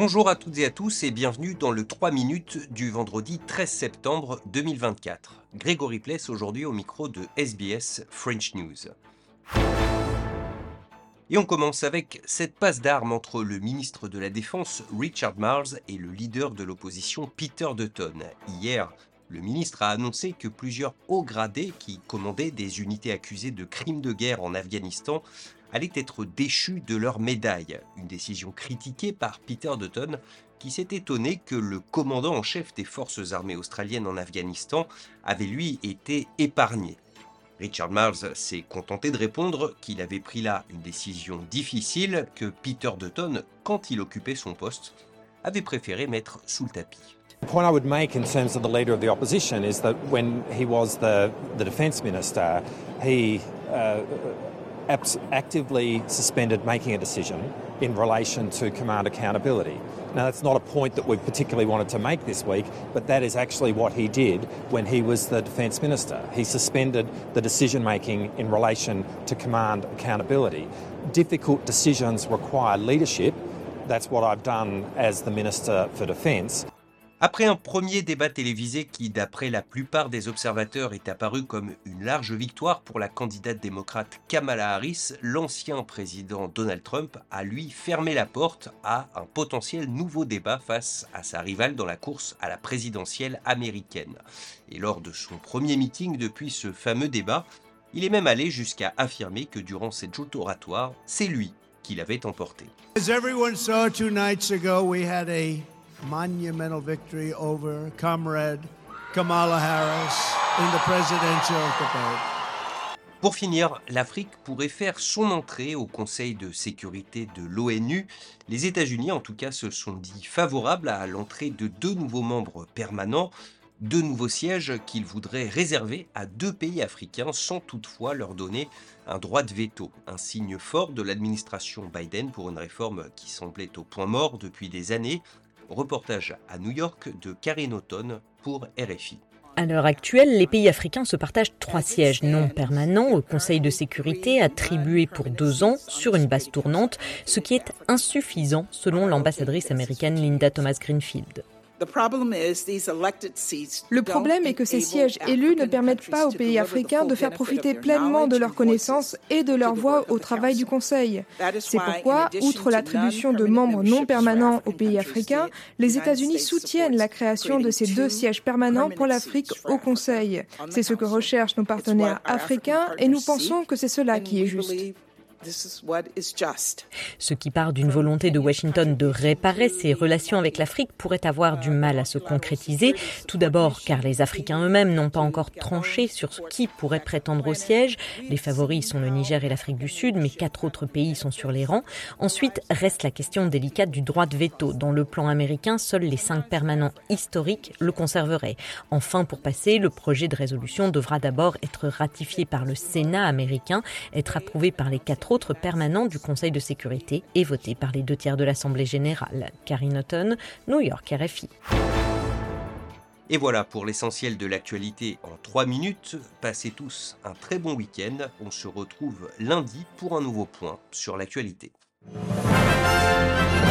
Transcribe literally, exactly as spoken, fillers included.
Bonjour à toutes et à tous et bienvenue dans le trois minutes du vendredi treize septembre deux mille vingt-quatre. Grégory Pless aujourd'hui au micro de S B S French News. Et on commence avec cette passe d'armes entre le ministre de la Défense Richard Marles et le leader de l'opposition Peter Dutton. Hier, le ministre a annoncé que plusieurs hauts gradés qui commandaient des unités accusées de crimes de guerre en Afghanistan allaient être déchus de leur médaille. Une décision critiquée par Peter Dutton qui s'est étonné que le commandant en chef des forces armées australiennes en Afghanistan avait lui été épargné. Richard Marles s'est contenté de répondre qu'il avait pris là une décision difficile que Peter Dutton, quand il occupait son poste, avait préféré mettre sous le tapis. The point I would make in terms of the leader of the opposition is that when he was the, the defence minister, he uh, abs- actively suspended making a decision in relation to command accountability. Now, that's not a point that we particularly wanted to make this week, but that is actually what he did when he was the defence minister. He suspended the decision-making in relation to command accountability. Difficult decisions require leadership. That's what I've done as the Minister for Defence. Après un premier débat télévisé qui, d'après la plupart des observateurs, est apparu comme une large victoire pour la candidate démocrate Kamala Harris, l'ancien président Donald Trump a lui fermé la porte à un potentiel nouveau débat face à sa rivale dans la course à la présidentielle américaine. Et lors de son premier meeting depuis ce fameux débat, il est même allé jusqu'à affirmer que durant cette joute oratoire, c'est lui qui l'avait emporté. As everyone saw two nights ago, we had a monumental victory over comrade Kamala Harris in the presidential debate. Pour finir, l'Afrique pourrait faire son entrée au Conseil de sécurité de l'ONU. Les États-Unis, en tout cas, se sont dit favorables à l'entrée de deux nouveaux membres permanents, deux nouveaux sièges qu'ils voudraient réserver à deux pays africains sans toutefois leur donner un droit de veto. Un signe fort de l'administration Biden pour une réforme qui semblait au point mort depuis des années. Reportage à New York de Karine Auton pour R F I. À l'heure actuelle, les pays africains se partagent trois sièges non permanents au Conseil de sécurité attribués pour deux ans sur une base tournante, ce qui est insuffisant selon l'ambassadrice américaine Linda Thomas-Greenfield. Le problème est que ces sièges élus ne permettent pas aux pays africains de faire profiter pleinement de leurs connaissances et de leur voix au travail du Conseil. C'est pourquoi, outre l'attribution de membres non permanents aux pays africains, les États-Unis soutiennent la création de ces deux sièges permanents pour l'Afrique au Conseil. C'est ce que recherchent nos partenaires africains et nous pensons que c'est cela qui est juste. Ce qui part d'une volonté de Washington de réparer ses relations avec l'Afrique pourrait avoir du mal à se concrétiser. Tout d'abord car les Africains eux-mêmes n'ont pas encore tranché sur ce qui pourrait prétendre au siège. Les favoris sont le Niger et l'Afrique du Sud, mais quatre autres pays sont sur les rangs. Ensuite reste la question délicate du droit de veto. Dans le plan américain, seuls les cinq permanents historiques le conserveraient. Enfin, pour passer, le projet de résolution devra d'abord être ratifié par le Sénat américain, être approuvé par les quatre autres permanent du Conseil de sécurité et voté par les deux tiers de l'Assemblée générale. Karine Auton, New York, R F I. Et voilà pour l'essentiel de l'actualité en trois minutes. Passez tous un très bon week-end. On se retrouve lundi pour un nouveau point sur l'actualité.